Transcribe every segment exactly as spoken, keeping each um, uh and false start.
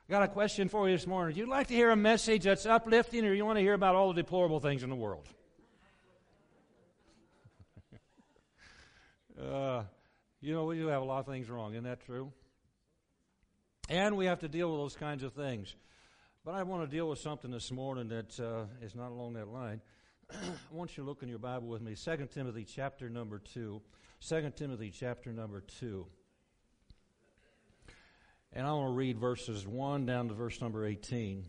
Got a question for you this morning. Would you like to hear a message that's uplifting, or you want to hear about all the deplorable things in the world? uh, you know, we do have a lot of things wrong. Isn't that true? And we have to deal with those kinds of things. But I want to deal with something this morning that uh, is not along that line. I want you to look in your Bible with me. Second Timothy chapter number two. Second Timothy chapter number two. And I want to read verses one down to verse number eighteen.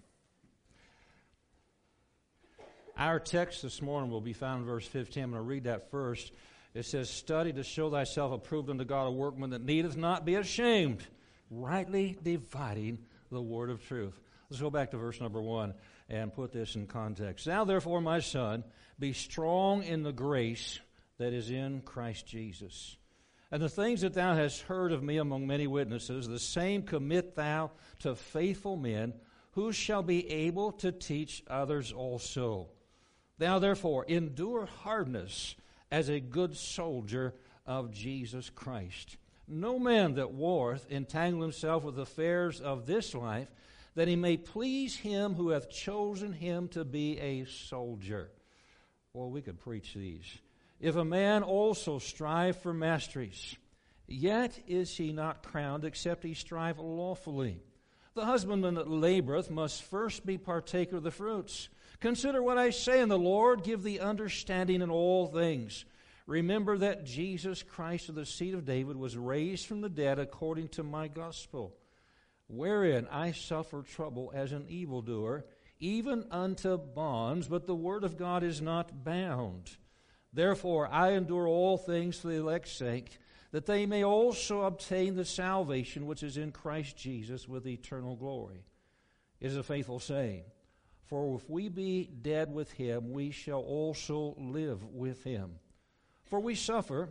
Our text this morning will be found in verse fifteen. I'm going to read that first. It says, "Study to show thyself approved unto God, a workman that needeth not be ashamed, rightly dividing the word of truth." Let's go back to verse number one and put this in context. "Now therefore, my son, be strong in the grace that is in Christ Jesus. And the things that thou hast heard of me among many witnesses, the same commit thou to faithful men, who shall be able to teach others also. Thou therefore endure hardness as a good soldier of Jesus Christ. No man that warreth entangle himself with affairs of this life, that he may please him who hath chosen him to be a soldier." Well, we could preach these. "If a man also strive for masteries, yet is he not crowned, except he strive lawfully. The husbandman that laboreth must first be partaker of the fruits. Consider what I say, and the Lord give thee understanding in all things. Remember that Jesus Christ of the seed of David was raised from the dead according to my gospel, wherein I suffer trouble as an evildoer, even unto bonds, but the word of God is not bound. Therefore I endure all things for the elect's sake, that they may also obtain the salvation which is in Christ Jesus with eternal glory. It is a faithful saying, for if we be dead with him, we shall also live with him. For we suffer,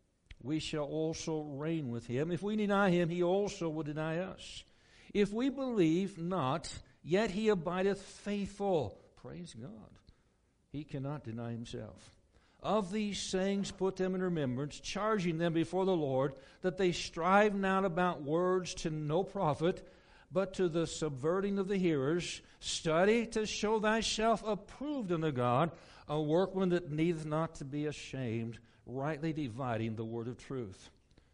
we shall also reign with him. If we deny him, he also will deny us. If we believe not, yet he abideth faithful." Praise God. He cannot deny himself. "Of these things put them in remembrance, charging them before the Lord, that they strive not about words to no profit, but to the subverting of the hearers. Study to show thyself approved unto God, a workman that needeth not to be ashamed, rightly dividing the word of truth.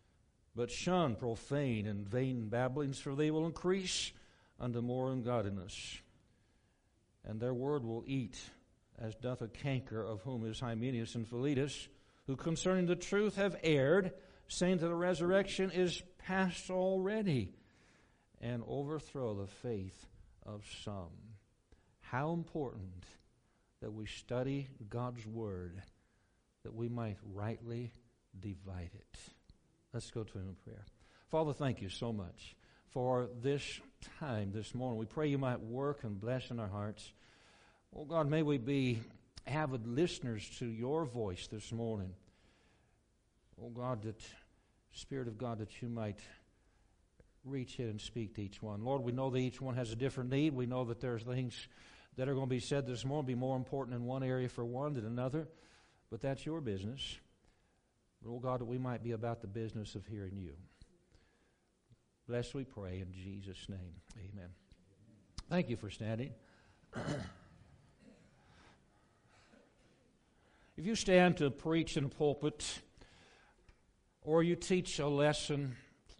But shun profane and vain babblings, for they will increase unto more ungodliness. And their word will eat, as doth a canker, of whom is Hymenaeus and Philetus, who concerning the truth have erred, saying that the resurrection is past already, and overthrow the faith of some." How important that we study God's word, that we might rightly divide it. Let's go to him in prayer. Father, thank you so much for this time this morning. We pray you might work and bless in our hearts. Oh God, may we be avid listeners to your voice this morning. Oh God, that Spirit of God, that you might reach in and speak to each one. Lord, we know that each one has a different need. We know that there's things that are going to be said this morning be more important in one area for one than another, but that's your business. But, oh God, that we might be about the business of hearing you. Bless, we pray, in Jesus' name. Amen. Thank you for standing. If you stand to preach in a pulpit, or you teach a lesson,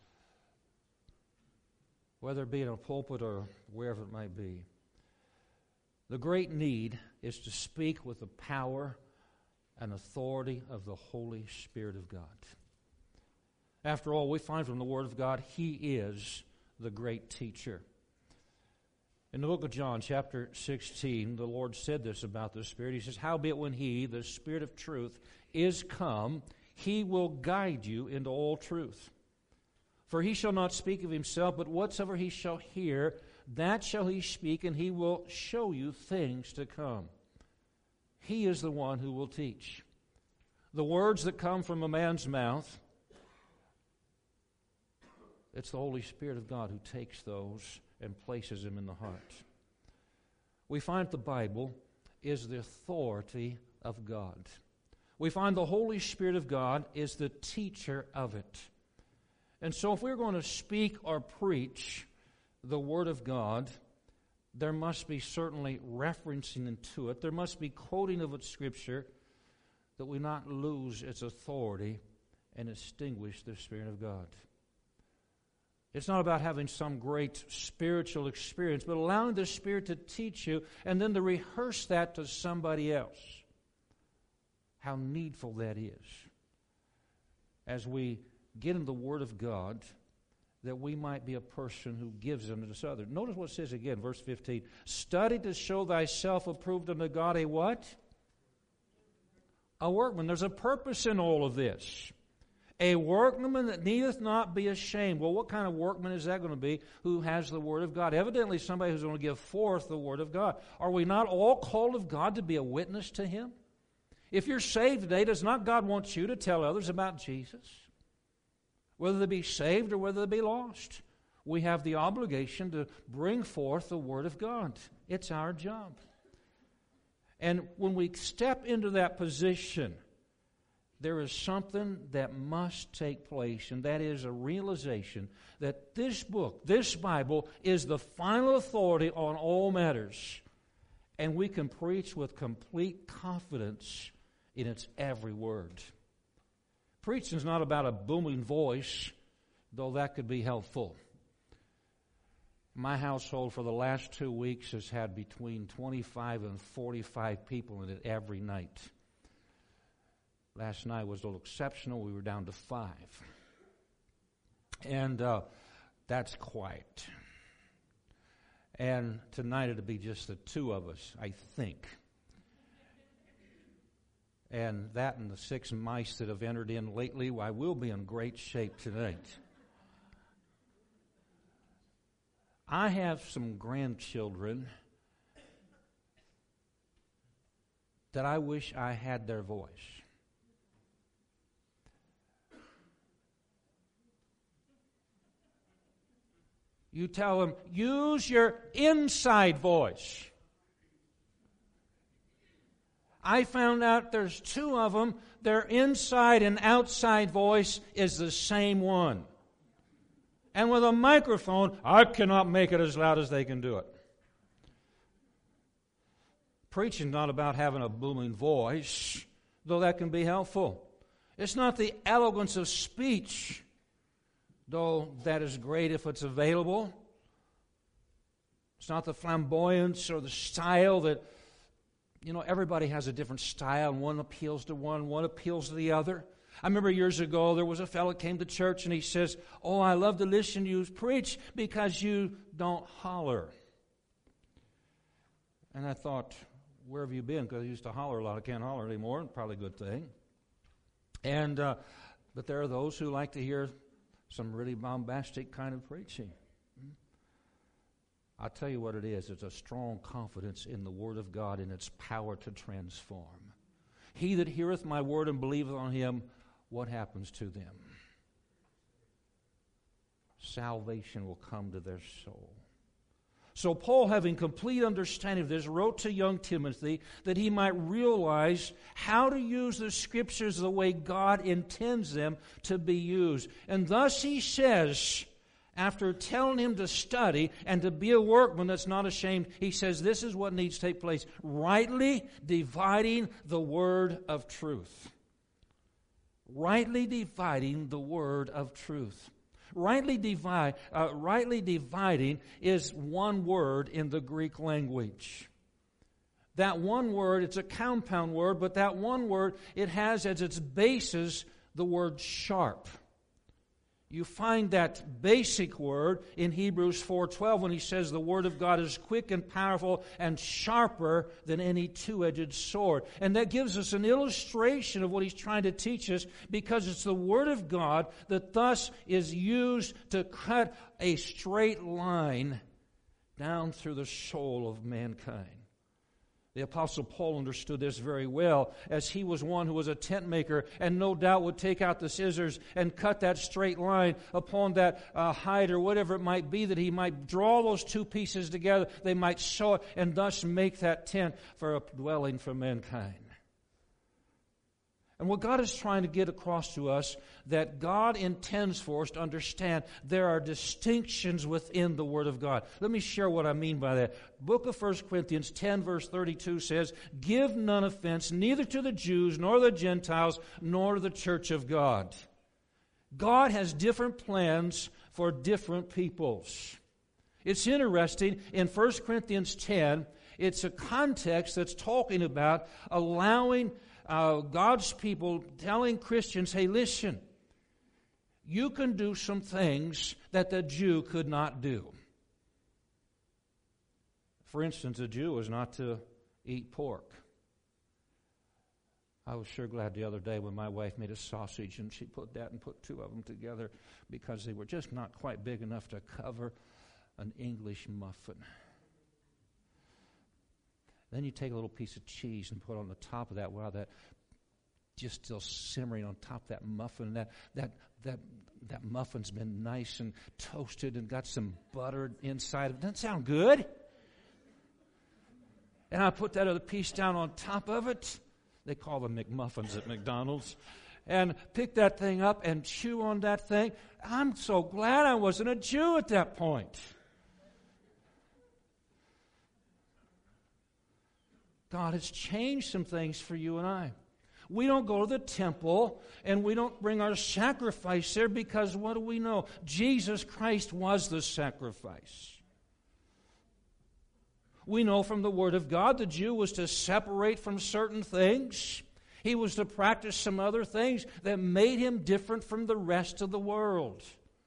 whether it be in a pulpit or wherever it might be, the great need is to speak with the power and authority of the Holy Spirit of God. After all, we find from the Word of God, He is the great teacher. In the book of John, chapter sixteen, the Lord said this about the Spirit. He says, "Howbeit when He, the Spirit of truth, is come, He will guide you into all truth. For He shall not speak of Himself, but whatsoever He shall hear, that shall He speak, and He will show you things to come." He is the one who will teach. The words that come from a man's mouth, it's the Holy Spirit of God who takes those and places them in the heart. We find the Bible is the authority of God. We find the Holy Spirit of God is the teacher of it. And so if we're going to speak or preach, the Word of God, there must be certainly referencing into it. There must be quoting of its Scripture, that we not lose its authority and extinguish the Spirit of God. It's not about having some great spiritual experience, but allowing the Spirit to teach you and then to rehearse that to somebody else. How needful that is. As we get in the Word of God, that we might be a person who gives unto this other. Notice what it says again, verse fifteen. Study to show thyself approved unto God a what? A workman. There's a purpose in all of this. A workman that needeth not be ashamed. Well, what kind of workman is that going to be who has the Word of God? Evidently somebody who's going to give forth the Word of God. Are we not all called of God to be a witness to Him? If you're saved today, does not God want you to tell others about Jesus? Whether they be saved or whether they be lost. We have the obligation to bring forth the Word of God. It's our job. And when we step into that position, there is something that must take place, and that is a realization that this book, this Bible, is the final authority on all matters. And we can preach with complete confidence in its every word. Preaching is not about a booming voice, though that could be helpful. My household for the last two weeks has had between twenty-five and forty-five people in it every night. Last night was a little exceptional. We were down to five. And uh, that's quiet. And tonight it'll be just the two of us, I think. And that and the six mice that have entered in lately, I will be in great shape tonight. I have some grandchildren that I wish I had their voice. You tell them, use your inside voice. I found out there's two of them. Their inside and outside voice is the same one. And with a microphone, I cannot make it as loud as they can do it. Preaching is not about having a booming voice, though that can be helpful. It's not the elegance of speech, though that is great if it's available. It's not the flamboyance or the style that, you know, everybody has a different style, and one appeals to one, one appeals to the other. I remember years ago there was a fellow that came to church and he says, oh, I love to listen to you preach because you don't holler. And I thought, where have you been? Because I used to holler a lot. I can't holler anymore. Probably a good thing. And uh, but there are those who like to hear some really bombastic kind of preaching. I'll tell you what it is. It's a strong confidence in the Word of God and its power to transform. He that heareth my word and believeth on him, what happens to them? Salvation will come to their soul. So Paul, having complete understanding of this, wrote to young Timothy that he might realize how to use the Scriptures the way God intends them to be used. And thus he says, after telling him to study and to be a workman that's not ashamed, he says this is what needs to take place. Rightly dividing the word of truth. Rightly dividing the word of truth. Rightly divide, uh, rightly dividing is one word in the Greek language. That one word, it's a compound word, but that one word, it has as its basis the word sharp. You find that basic word in Hebrews four twelve when he says the Word of God is quick and powerful and sharper than any two-edged sword. And that gives us an illustration of what he's trying to teach us, because it's the Word of God that thus is used to cut a straight line down through the soul of mankind. The Apostle Paul understood this very well, as he was one who was a tent maker and no doubt would take out the scissors and cut that straight line upon that uh, hide or whatever it might be, that he might draw those two pieces together, they might sew it, and thus make that tent for a dwelling for mankind. And what God is trying to get across to us, that God intends for us to understand there are distinctions within the Word of God. Let me share what I mean by that. Book of First Corinthians ten, verse thirty-two says, "Give none offense, neither to the Jews, nor the Gentiles, nor to the church of God." God has different plans for different peoples. It's interesting, in First Corinthians ten, it's a context that's talking about allowing Uh, God's people telling Christians, hey, listen, you can do some things that the Jew could not do. For instance, a Jew was not to eat pork. I was sure glad the other day when my wife made a sausage and she put that and put two of them together because they were just not quite big enough to cover an English muffin. Then you take a little piece of cheese and put it on the top of that. Wow, that just still simmering on top of that muffin. That that that that muffin's been nice and toasted and got some butter inside of it. Doesn't that sound good? And I put that other piece down on top of it. They call them McMuffins at McDonald's. And pick that thing up and chew on that thing. I'm so glad I wasn't a Jew at that point. God has changed some things for you and I. We don't go to the temple and we don't bring our sacrifice there because what do we know? Jesus Christ was the sacrifice. We know from the Word of God the Jew was to separate from certain things. He was to practice some other things that made him different from the rest of the world.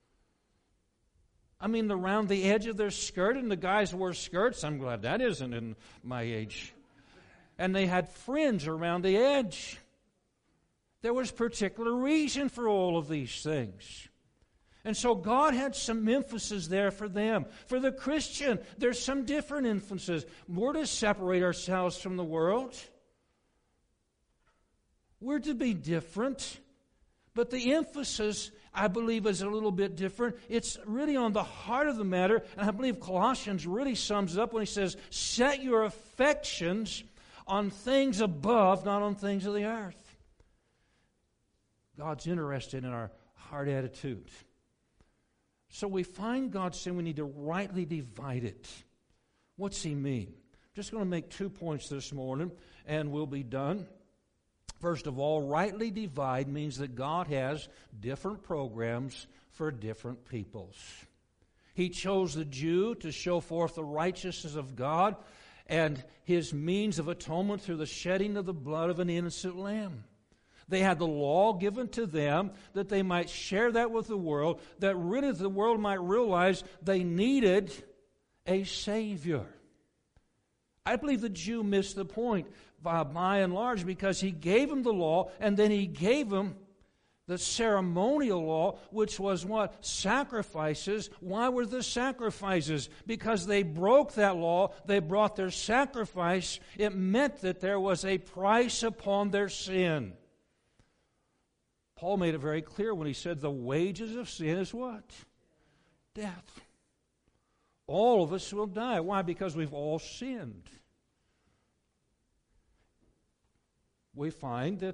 I mean, around the edge of their skirt, and the guys wore skirts. I'm glad that isn't in my age. And they had fringe around the edge. There was particular reason for all of these things. And so God had some emphasis there for them. For the Christian, there's some different emphasis. We're to separate ourselves from the world. We're to be different. But the emphasis, I believe, is a little bit different. It's really on the heart of the matter. And I believe Colossians really sums it up when he says, set your affections on things above, not on things of the earth. God's interested in our heart attitude. So we find God saying we need to rightly divide it. What's he mean? I'm just going to make two points this morning, and we'll be done. First of all, rightly divide means that God has different programs for different peoples. He chose the Jew to show forth the righteousness of God and his means of atonement through the shedding of the blood of an innocent lamb. They had the law given to them that they might share that with the world, that really the world might realize they needed a Savior. I believe the Jew missed the point by, by and large because he gave them the law and then he gave them the ceremonial law, which was what? Sacrifices. Why were the sacrifices? Because they broke that law. They brought their sacrifice. It meant that there was a price upon their sin. Paul made it very clear when he said the wages of sin is what? Death. All of us will die. Why? Because we've all sinned. We find that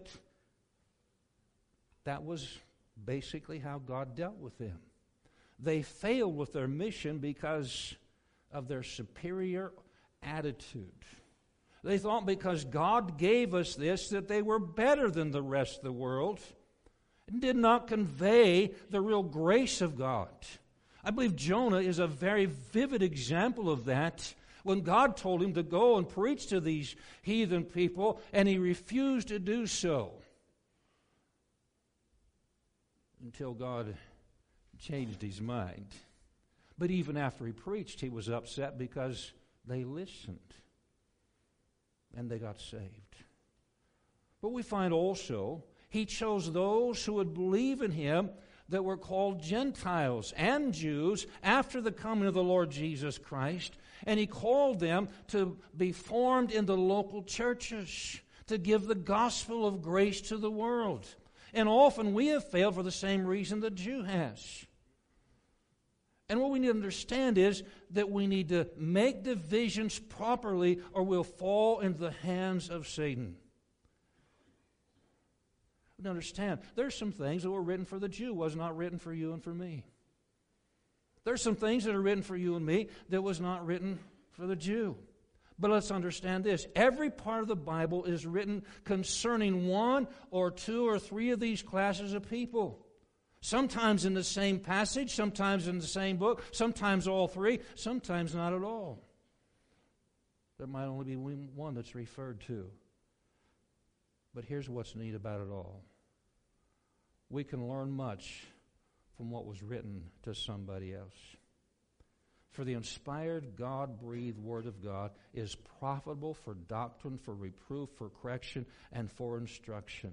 that was basically how God dealt with them. They failed with their mission because of their superior attitude. They thought because God gave us this that they were better than the rest of the world and did not convey the real grace of God. I believe Jonah is a very vivid example of that when God told him to go and preach to these heathen people, and he refused to do so until God changed his mind. But even after he preached, he was upset because they listened and they got saved. But we find also he chose those who would believe in him that were called Gentiles and Jews after the coming of the Lord Jesus Christ. And he called them to be formed in the local churches, to give the gospel of grace to the world. And often we have failed for the same reason the Jew has. And what we need to understand is that we need to make divisions properly or we'll fall into the hands of Satan. And understand, there's some things that were written for the Jew was not written for you and for me. There's some things that are written for you and me that was not written for the Jew. But let's understand this. Every part of the Bible is written concerning one or two or three of these classes of people. Sometimes in the same passage, sometimes in the same book, sometimes all three, sometimes not at all. There might only be one that's referred to. But here's what's neat about it all. We can learn much from what was written to somebody else. For the inspired, God-breathed Word of God is profitable for doctrine, for reproof, for correction, and for instruction.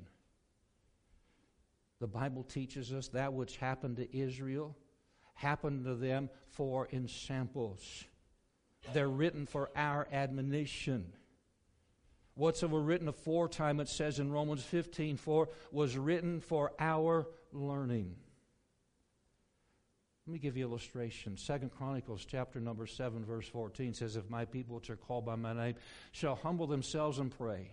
The Bible teaches us that which happened to Israel happened to them for ensamples. They're written for our admonition. Whatsoever written aforetime, it says in Romans fifteen four, was written for our learning. Let me give you an illustration. Second Chronicles chapter number seven, verse fourteen says, if my people which are called by my name shall humble themselves and pray.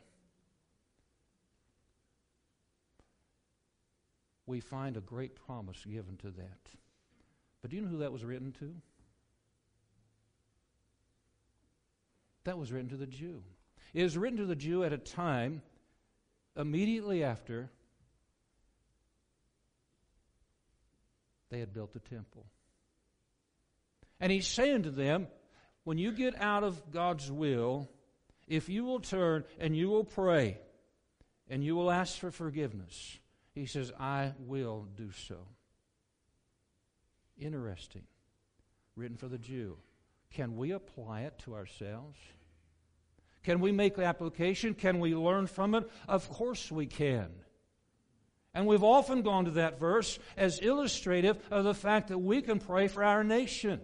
We find a great promise given to that. But do you know who that was written to? That was written to the Jew. It was written to the Jew at a time immediately after they had built the temple. And he's saying to them, when you get out of God's will, if you will turn and you will pray and you will ask for forgiveness, he says, I will do so. Interesting. Written for the Jew. Can we apply it to ourselves? Can we make the application? Can we learn from it? Of course we can. And we've often gone to that verse as illustrative of the fact that we can pray for our nation.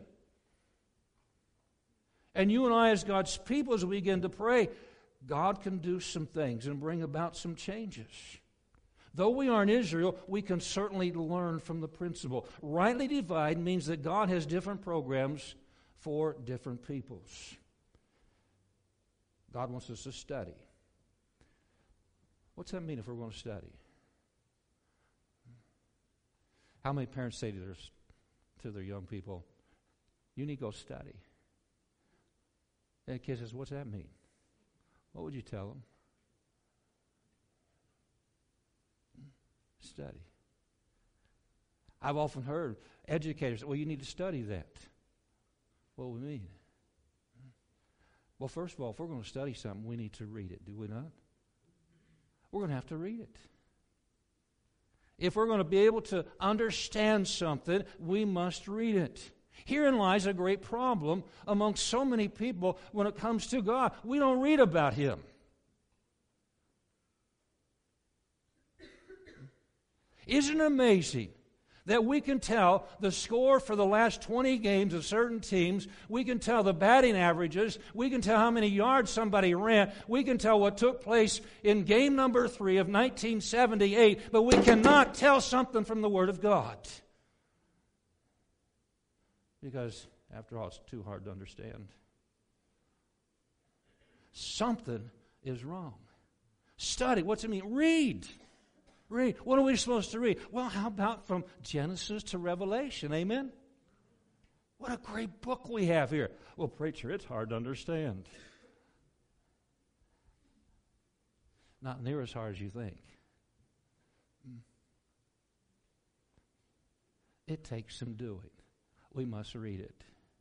And you and I as God's people, as we begin to pray, God can do some things and bring about some changes. Though we aren't Israel, we can certainly learn from the principle. Rightly divide means that God has different programs for different peoples. God wants us to study. What's that mean if we're going to study? How many parents say to their, to their young people, you need to go study? And the kid says, what's that mean? What would you tell them? Study. I've often heard educators say, well, you need to study that. What do we mean? Well, first of all, if we're going to study something, we need to read it, do we not? We're going to have to read it. If we're going to be able to understand something, we must read it. Herein lies a great problem among so many people when it comes to God. We don't read about Him. Isn't it amazing that we can tell the score for the last twenty games of certain teams, we can tell the batting averages, we can tell how many yards somebody ran, we can tell what took place in game number three of nineteen seventy-eight, but we cannot tell something from the Word of God. Because, after all, it's too hard to understand. Something is wrong. Study. What's it mean? Read. Read. What are we supposed to read? Well, how about from Genesis to Revelation? Amen? What a great book we have here. Well, preacher, it's hard to understand. Not near as hard as you think. It takes some doing. We must read it.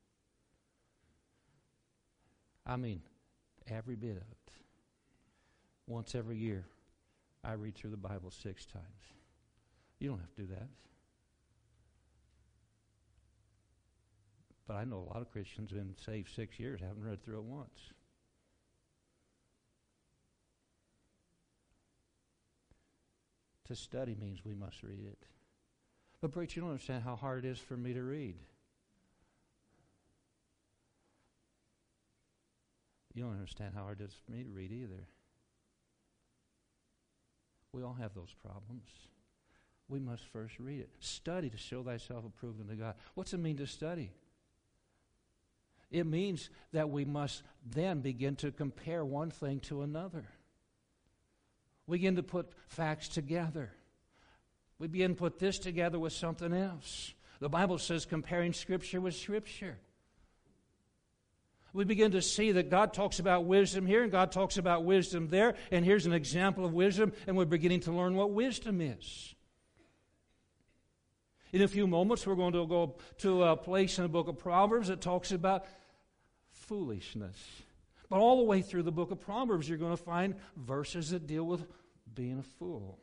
I mean, every bit of it. Once every year, I read through the Bible six times. You don't have to do that. But I know a lot of Christians have been saved six years, haven't read through it once. To study means we must read it. But, preacher, you don't understand how hard it is for me to read. You don't understand how hard it is for me to read either. We all have those problems. We must first read it. Study to show thyself approved unto God. What's it mean to study? It means that we must then begin to compare one thing to another. We begin to put facts together. We begin to put this together with something else. The Bible says comparing Scripture with Scripture. We begin to see that God talks about wisdom here and God talks about wisdom there, and here's an example of wisdom, and we're beginning to learn what wisdom is. In a few moments, we're going to go to a place in the book of Proverbs that talks about foolishness. But all the way through the book of Proverbs, you're going to find verses that deal with being a fool.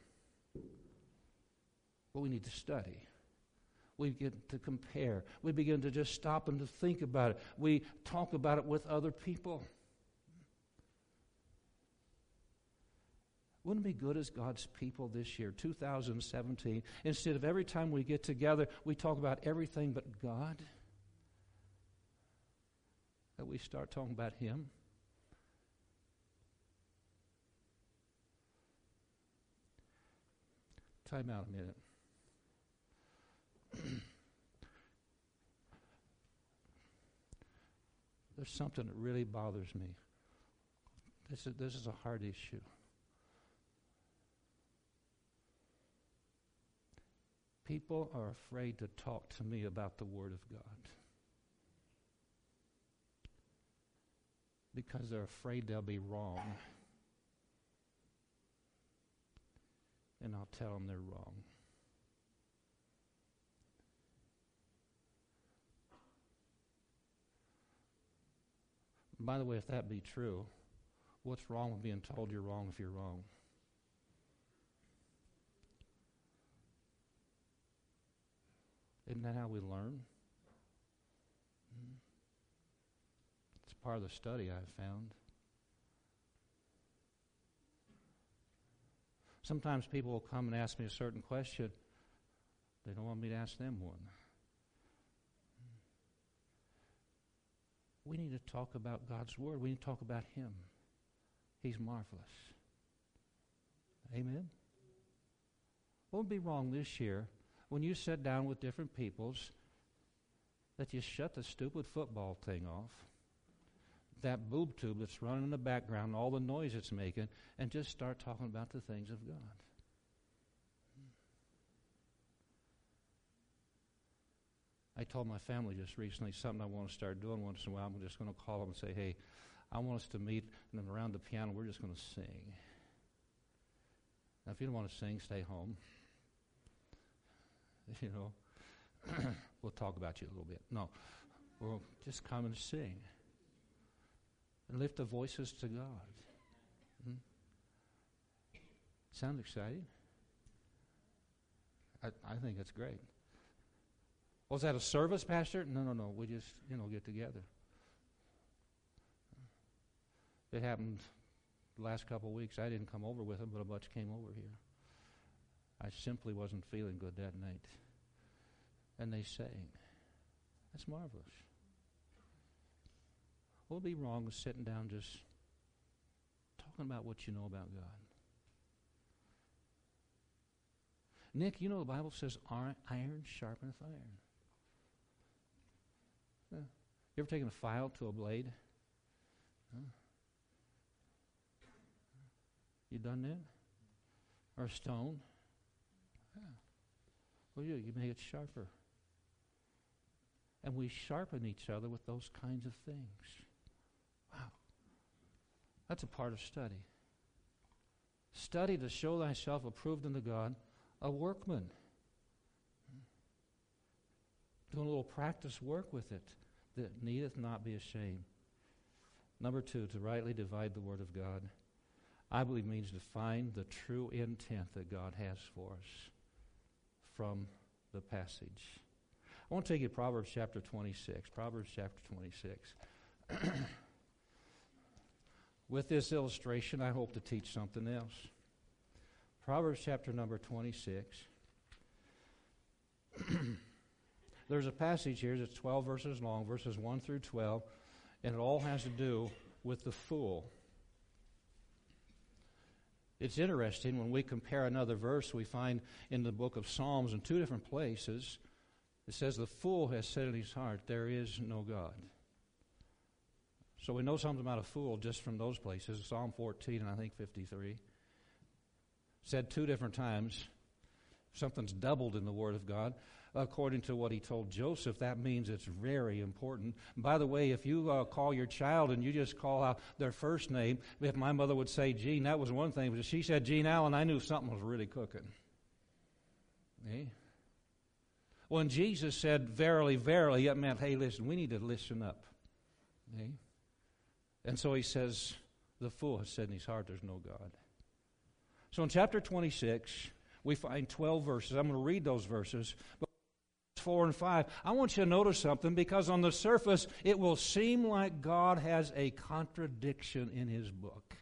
But we need to study. We begin to compare. We begin to just stop and to think about it. We talk about it with other people. Wouldn't it be good as God's people this year, two thousand seventeen, instead of every time we get together, we talk about everything but God, that we start talking about Him? Time out a minute. There's something that really bothers me. This is, this is a hard issue. People are afraid to talk to me about the Word of God because they're afraid they'll be wrong. And I'll tell them they're wrong. By the way, if that be true, what's wrong with being told you're wrong if you're wrong? Isn't that how we learn? It's part of the study I've found. Sometimes people will come and ask me a certain question. They don't want me to ask them one. We need to talk about God's Word. We need to talk about Him. He's marvelous. Amen? What would be wrong this year when you sit down with different peoples that you shut the stupid football thing off, that boob tube that's running in the background, all the noise it's making, and just start talking about the things of God? I told my family just recently something I want to start doing once in a while. I'm just going to call them and say, hey, I want us to meet, and then around the piano, we're just going to sing. Now, if you don't want to sing, stay home. You know, we'll talk about you a little bit. No, we'll just come and sing and lift the voices to God. Hmm? Sound exciting? I, I think it's great. Was that a service, Pastor? No, no, no. We just, you know, get together. It happened the last couple of weeks. I didn't come over with them, but a bunch came over here. I simply wasn't feeling good that night. And they sang. That's marvelous. What would be wrong with sitting down just talking about what you know about God? Nick, you know the Bible says iron, iron sharpeneth iron. Yeah. You ever taken a file to a blade? Huh? You done that? Or a stone? Yeah. Well, you, you make it sharper. And we sharpen each other with those kinds of things. Wow. That's a part of study. Study to show thyself approved unto God, a workman. Doing a little practice work with it, that needeth not be ashamed. Number two, to rightly divide the Word of God, I believe means to find the true intent that God has for us from the passage. I want to take you to Proverbs chapter twenty-six. Proverbs chapter twenty-six. With this illustration, I hope to teach something else. Proverbs chapter number twenty-six. There's a passage here that's twelve verses long, verses one through twelve, and it all has to do with the fool. It's interesting when we compare another verse we find in the book of Psalms in two different places. It says, the fool has said in his heart, there is no God. So we know something about a fool just from those places, Psalm fourteen and I think fifty-three. said two different times. Something's doubled in the Word of God. According to what he told Joseph, that means it's very important. By the way, if you uh, call your child and you just call out their first name, if my mother would say Gene, that was one thing. But if she said Gene Allen, I knew something was really cooking. Eh? When Jesus said, verily, verily, it meant, hey, listen, we need to listen up. Eh? And so he says, the fool has said in his heart, there's no God. So in chapter twenty-six, we find twelve verses. I'm going to read those verses. But four and five, I want you to notice something, because on the surface, it will seem like God has a contradiction in his book.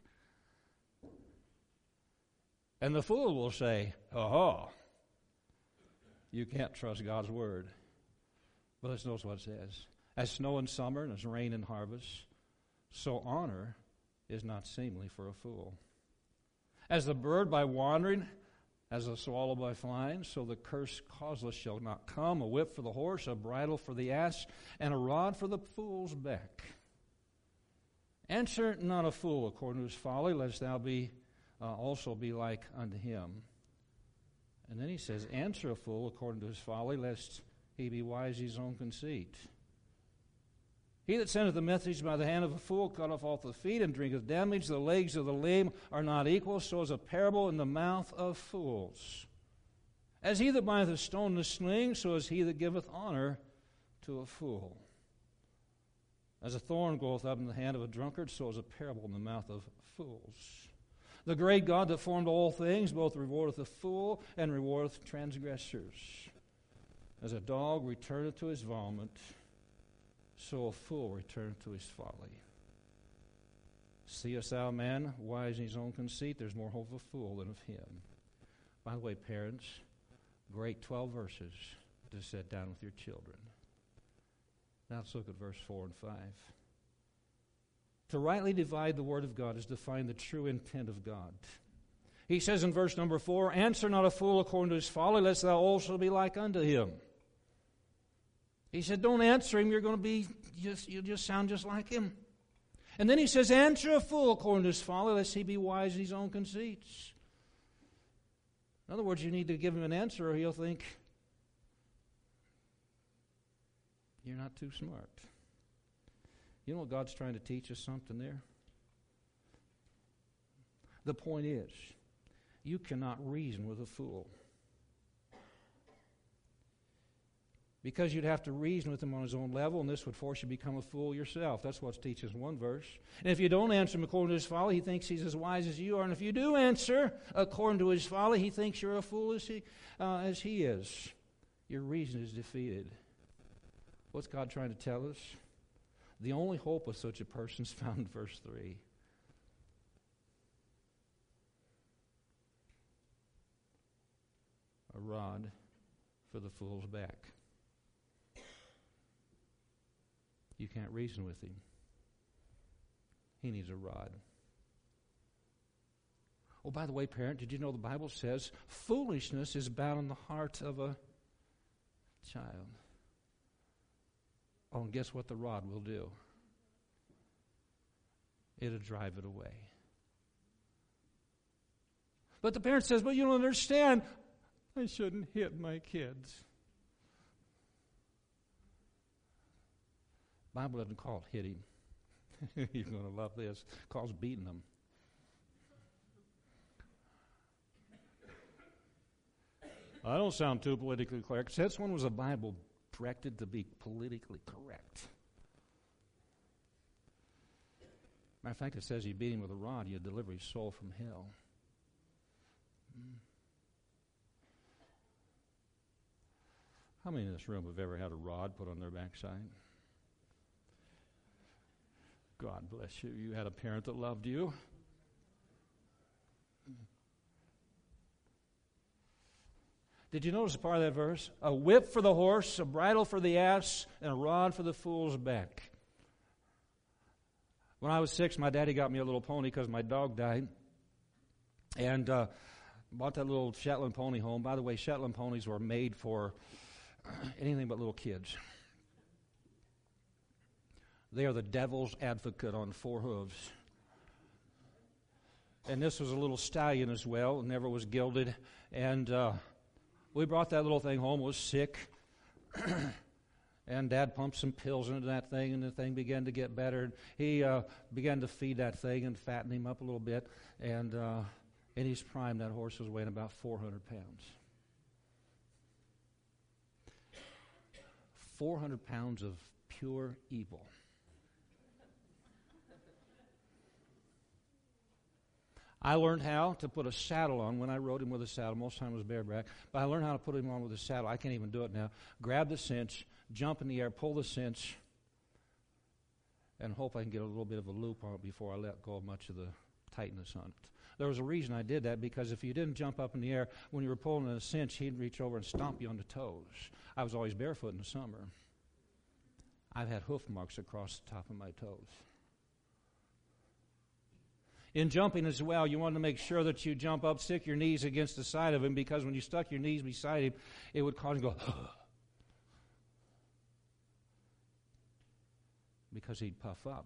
And the fool will say, oh, you can't trust God's word. But let's notice what it says. As snow in summer and as rain in harvest, so honor is not seemly for a fool. As the bird by wandering, as the swallow by flying, so the curse causeless shall not come. A whip for the horse, a bridle for the ass, and a rod for the fool's back. Answer not a fool according to his folly, lest thou be uh, also be like unto him. And then he says, answer a fool according to his folly, lest he be wise in his own conceit. He that sendeth the message by the hand of a fool cutteth off the feet and drinketh damage. The legs of the lame are not equal, so is a parable in the mouth of fools. As he that bindeth a stone in a sling, so is he that giveth honor to a fool. As a thorn goeth up in the hand of a drunkard, so is a parable in the mouth of fools. The great God that formed all things both rewardeth a fool and rewardeth transgressors. As a dog returneth to his vomit, so a fool returneth to his folly. Seest thou a man wise in his own conceit? There's more hope of a fool than of him. By the way, parents, great twelve verses to sit down with your children. Now let's look at verse four and five. To rightly divide the word of God is to find the true intent of God. He says in verse number four, answer not a fool according to his folly, lest thou also be like unto him. He said, don't answer him, you're going to be, just, you'll just sound just like him. And then he says, answer a fool according to his folly, lest he be wise in his own conceits. In other words, you need to give him an answer or he'll think you're not too smart. You know what God's trying to teach us something there? The point is, you cannot reason with a fool. Because you'd have to reason with him on his own level, and this would force you to become a fool yourself. That's what it teaches in one verse. And if you don't answer him according to his folly, he thinks he's as wise as you are. And if you do answer according to his folly, he thinks you're a fool as he, uh, as he is. Your reason is defeated. What's God trying to tell us? The only hope of such a person is found in verse three. A rod for the fool's back. You can't reason with him. He needs a rod. Oh, by the way, parent, did you know the Bible says foolishness is bound in the heart of a child? Oh, and guess what the rod will do? It'll drive it away. But the parent says, but you don't understand. I shouldn't hit my kids. The Bible doesn't call it hitting. You're going to love this. It calls beating them. I don't sound too politically correct. This one was a Bible directed to be politically correct. Matter of fact, it says you beat him with a rod, you deliver his soul from hell. Hmm. How many in this room have ever had a rod put on their backside? God bless you. You had a parent that loved you. Did you notice a part of that verse? A whip for the horse, a bridle for the ass, and a rod for the fool's back. When I was six, my daddy got me a little pony because my dog died. And uh, bought that little Shetland pony home. By the way, Shetland ponies were made for anything but little kids. They are the devil's advocate on four hooves. And this was a little stallion as well, never was gilded. And uh, we brought that little thing home, was sick. And Dad pumped some pills into that thing, and the thing began to get better. He uh, began to feed that thing and fatten him up a little bit. And uh, in his prime, that horse was weighing about four hundred pounds. four hundred pounds of pure evil. I learned how to put a saddle on when I rode him with a saddle. Most of the time it was bareback. But I learned how to put him on with a saddle. I can't even do it now. Grab the cinch, jump in the air, pull the cinch, and hope I can get a little bit of a loop on it before I let go of much of the tightness on it. There was a reason I did that, because if you didn't jump up in the air, when you were pulling a cinch, he'd reach over and stomp you on the toes. I was always barefoot in the summer. I've had hoof marks across the top of my toes. In jumping as well, you want to make sure that you jump up, stick your knees against the side of him, because when you stuck your knees beside him, it would cause him to go, because he'd puff up,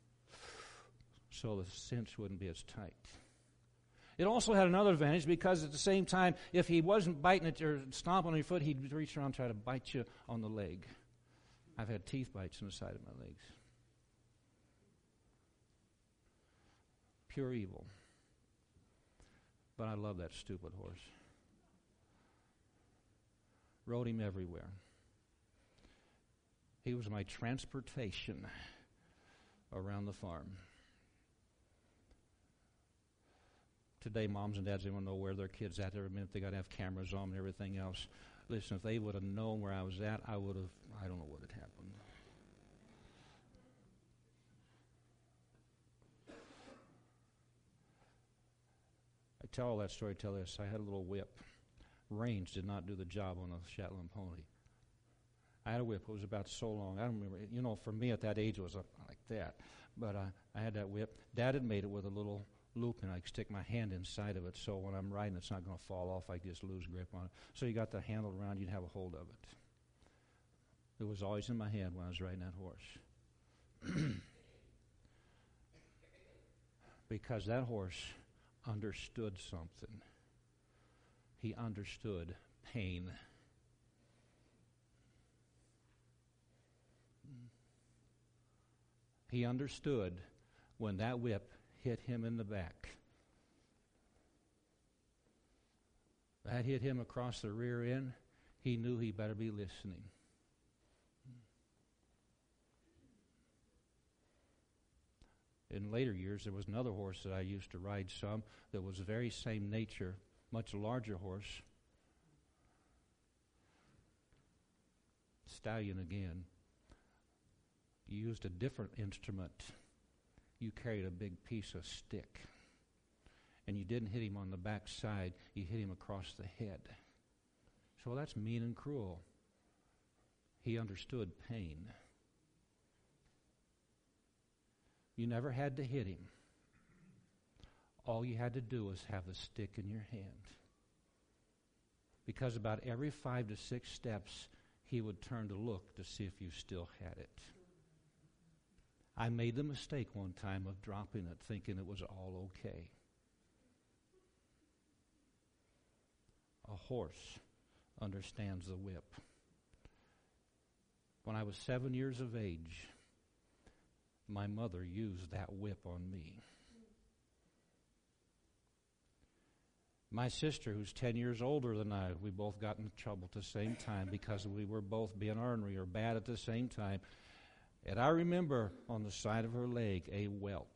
so the cinch wouldn't be as tight. It also had another advantage, because at the same time, if he wasn't biting at your stomping on your foot, he'd reach around and try to bite you on the leg. I've had teeth bites on the side of my legs. Pure evil. But I love that stupid horse. Rode him everywhere. He was my transportation around the farm. Today, moms and dads, they want to know where their kids at every minute. They got to have cameras on and everything else. Listen, if they would have known where I was at, I would have, I don't know what had happened. I tell all that story to tell this. I had a little whip. Range did not do the job on a Shetland pony. I had a whip. It was about so long. I don't remember. You know, for me at that age, it was like that. But uh, I had that whip. Dad had made it with a little loop, and I could stick my hand inside of it, so when I'm riding, it's not going to fall off. I just lose grip on it. So you got the handle around, you'd have a hold of it. It was always in my hand when I was riding that horse. Because that horse understood something. He understood pain. He understood when that whip hit him in the back. That hit him across the rear end. He knew he better be listening. In later years, there was another horse that I used to ride some that was the very same nature, much larger horse. Stallion again. You used a different instrument. You carried a big piece of stick. And you didn't hit him on the back side, you hit him across the head. So that's mean and cruel. He understood pain. You never had to hit him. All you had to do was have the stick in your hand. Because about every five to six steps, he would turn to look to see if you still had it. I made the mistake one time of dropping it, thinking it was all okay. A horse understands the whip. When I was seven years of age, my mother used that whip on me. My sister, who's ten years older than I, we both got in trouble at the same time because we were both being ornery or bad at the same time. And I remember on the side of her leg a welt.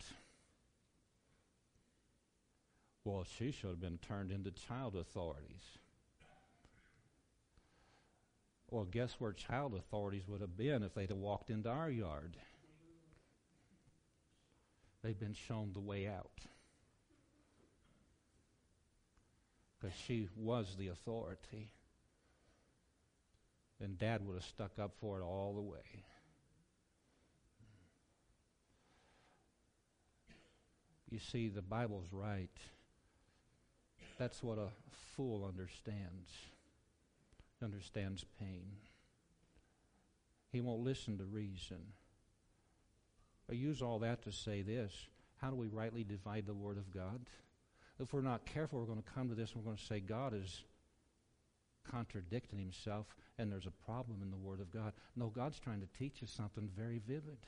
Well, she should have been turned into child authorities. Well, guess where child authorities would have been if they'd have walked into our yard? They've been shown the way out. Because she was the authority. And Dad would have stuck up for it all the way. You see, the Bible's right. That's what a fool understands. He understands pain. He won't listen to reason. I use all that to say this. How do we rightly divide the Word of God? if we're not careful, we're going to come to this and we're going to say God is contradicting himself and there's a problem in the Word of God. No, God's trying to teach us something very vivid.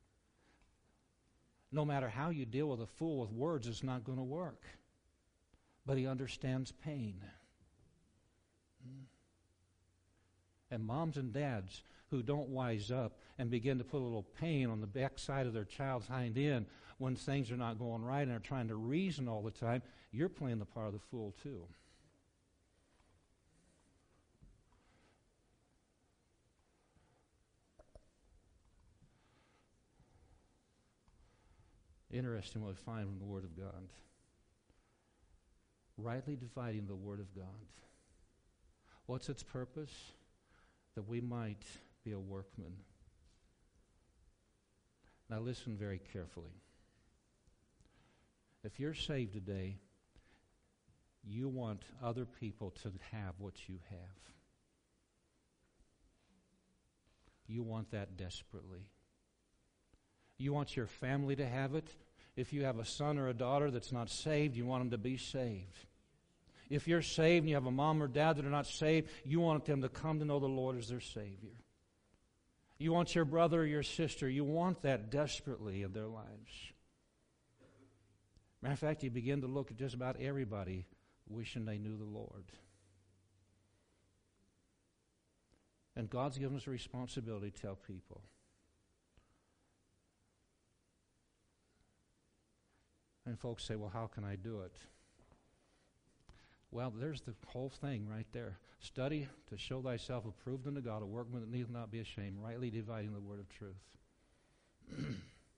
No matter how you deal with a fool with words, it's not going to work. But he understands pain. And moms and dads who don't wise up and begin to put a little pain on the backside of their child's hind end when things are not going right and are trying to reason all the time, you're playing the part of the fool too. Interesting what we find from the Word of God. Rightly dividing the Word of God. What's its purpose? That we might be a workman. Now listen very carefully. If you're saved today, you want other people to have what you have. You want that desperately. You want your family to have it. If you have a son or a daughter that's not saved, you want them to be saved. If you're saved and you have a mom or dad that are not saved, you want them to come to know the Lord as their Savior. You want your brother or your sister, you want that desperately in their lives. Matter of fact, you begin to look at just about everybody wishing they knew the Lord. And God's given us a responsibility to tell people. And folks say, well, how can I do it? Well, there's the whole thing right there. Study to show thyself approved unto God, a workman that needeth not be ashamed, rightly dividing the word of truth.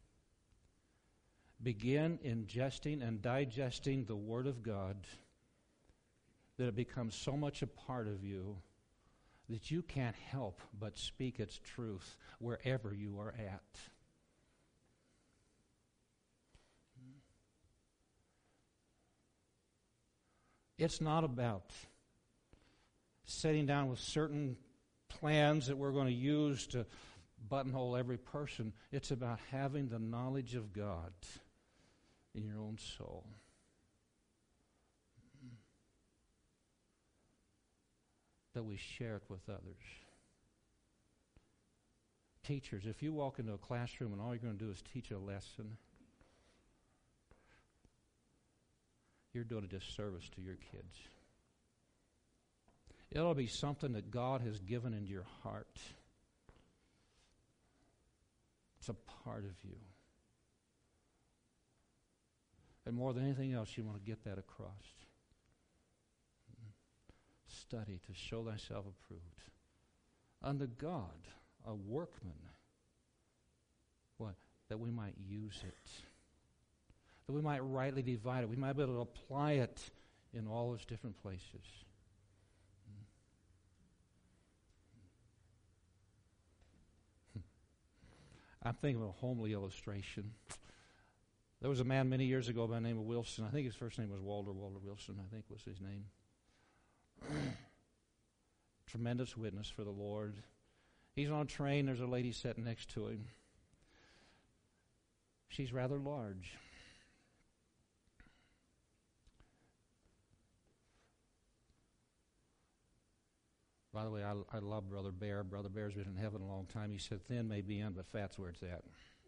Begin ingesting and digesting the Word of God that it becomes so much a part of you that you can't help but speak its truth wherever you are at. It's not about sitting down with certain plans that we're going to use to buttonhole every person. It's about having the knowledge of God in your own soul. That we share it with others. Teachers, if you walk into a classroom and all you're going to do is teach a lesson, you're doing a disservice to your kids. It'll be something that God has given into your heart. It's a part of you. And more than anything else, you want to get that across. Study to show thyself approved unto God, a workman. What? That we might use it. That we might rightly divide it. We might be able to apply it in all those different places. I'm thinking of a homely illustration. There was a man many years ago by the name of Wilson. I think his first name was Walter. Walter Wilson, I think was his name. Tremendous witness for the Lord. He's on a train. There's a lady sitting next to him. She's rather large. By the way, I, I love Brother Bear. Brother Bear's been in heaven a long time. He said, thin may be in, but fat's where it's at.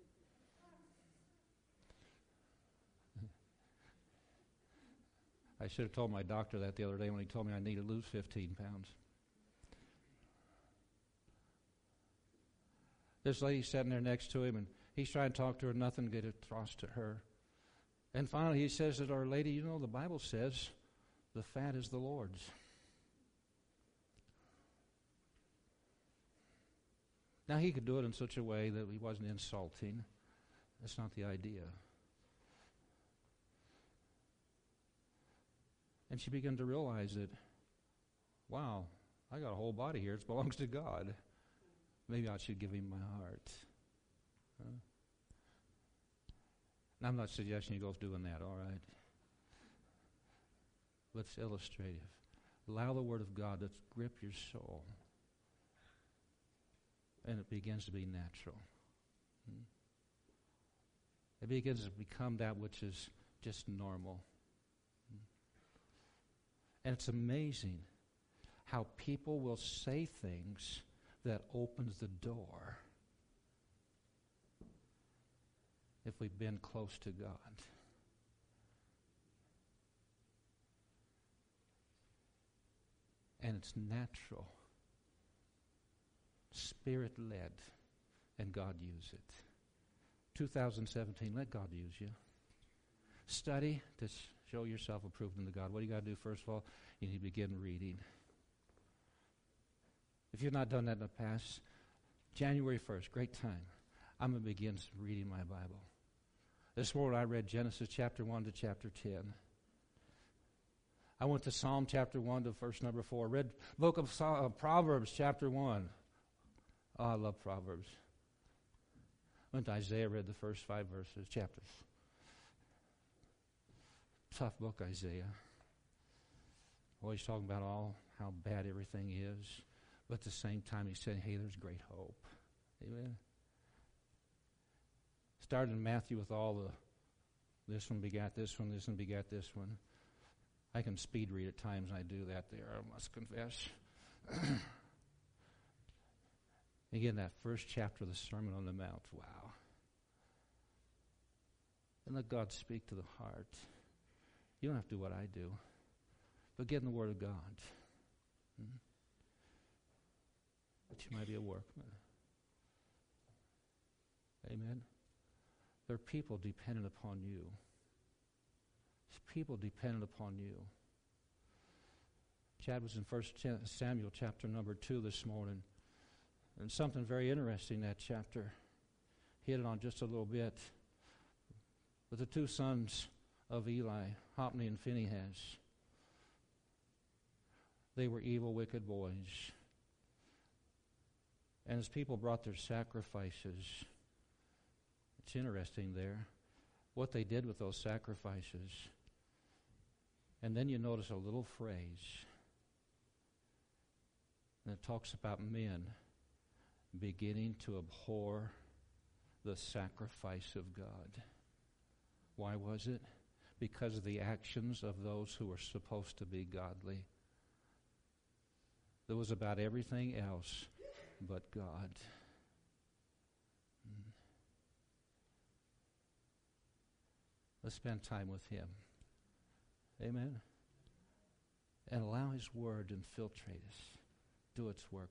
I should have told my doctor that the other day when he told me I need to lose fifteen pounds. This lady's sitting there next to him, and he's trying to talk to her, nothing to get across to her. And finally he says to Our Lady, you know, the Bible says the fat is the Lord's. Now, he could do it in such a way that he wasn't insulting. That's not the idea. And she began to realize that, wow, I got a whole body here. It belongs to God. Maybe I should give him my heart. Huh? And I'm not suggesting you go doing that, all right? But it's illustrative. Allow the Word of God to grip your soul. And it begins to be natural. Hmm? It begins to become that which is just normal. Hmm? And it's amazing how people will say things that opens the door if we've been close to God. And it's natural, Spirit-led, and God use it. two thousand seventeen, let God use you. Study to show yourself approved unto God. What do you got to do first of all? You need to begin reading. If you've not done that in the past, January first, great time. I'm going to begin reading my Bible. This morning I read Genesis chapter one to chapter ten. I went to Psalm chapter one to verse number four. Read book of uh, Proverbs chapter one. Oh, I love Proverbs. Went to Isaiah, read the first five verses, chapters. Tough book, Isaiah. Always talking about all how bad everything is. But at the same time, he said, hey, there's great hope. Amen. Started in Matthew with all the, this one begat this one, this one begat this one. I can speed read at times, and I do that there, I must confess. Again, that first chapter of the Sermon on the Mount, wow. And let God speak to the heart. You don't have to do what I do, but get in the Word of God. Hmm? That you might be a workman. Amen. There are people dependent upon you. There's people dependent upon you. Chad was in First Samuel chapter number two this morning. And something very interesting in that chapter. Hit it on just a little bit. But the two sons of Eli, Hophni and Phinehas, they were evil, wicked boys. And as people brought their sacrifices, it's interesting there what they did with those sacrifices. And then you notice a little phrase. And it talks about men beginning to abhor the sacrifice of God. Why was it? Because of the actions of those who were supposed to be godly. It was about everything else but God. Mm. Let's spend time with Him. Amen. And allow His Word to infiltrate us, do its work